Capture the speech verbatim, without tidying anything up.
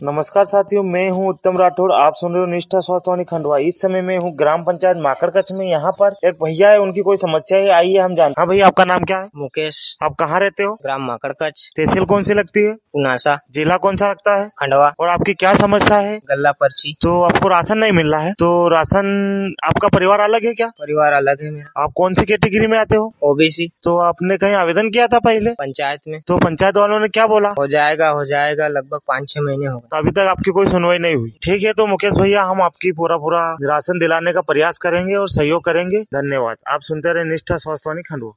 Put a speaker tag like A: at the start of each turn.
A: नमस्कार साथियों, मैं हूं उत्तम राठौड़। आप सुन रहे हो निष्ठा स्वास्थ्य खंडवा। इस समय मैं हूं ग्राम पंचायत माकड़कच्छ में। यहाँ पर एक भैया है, उनकी कोई समस्या है, आइए हम जान। हाँ भैया, आपका नाम क्या है?
B: मुकेश।
A: आप कहाँ रहते हो?
B: ग्राम माकड़कच्छ।
A: तहसील कौन सी लगती है?
B: पुनासा।
A: जिला कौन सा लगता है?
B: खंडवा।
A: और आपकी क्या समस्या है?
B: गल्ला पर्ची।
A: तो आपको राशन नहीं मिल रहा है, तो राशन आपका परिवार अलग है क्या?
B: परिवार अलग है मेरा।
A: आप कौन सी कैटेगरी में आते हो?
B: ओबीसी।
A: तो आपने कहीं आवेदन किया था पहले
B: पंचायत में?
A: तो पंचायत वालों ने क्या बोला?
B: हो जाएगा हो जाएगा लगभग पाँच छह महीने हो गए।
A: तो अभी तक आपकी कोई सुनवाई नहीं हुई। ठीक है, तो मुकेश भैया, हम आपकी पूरा पूरा राशन दिलाने का प्रयास करेंगे और सहयोग करेंगे। धन्यवाद। आप सुनते रहे निष्ठा स्वास्थ्य खंडवा।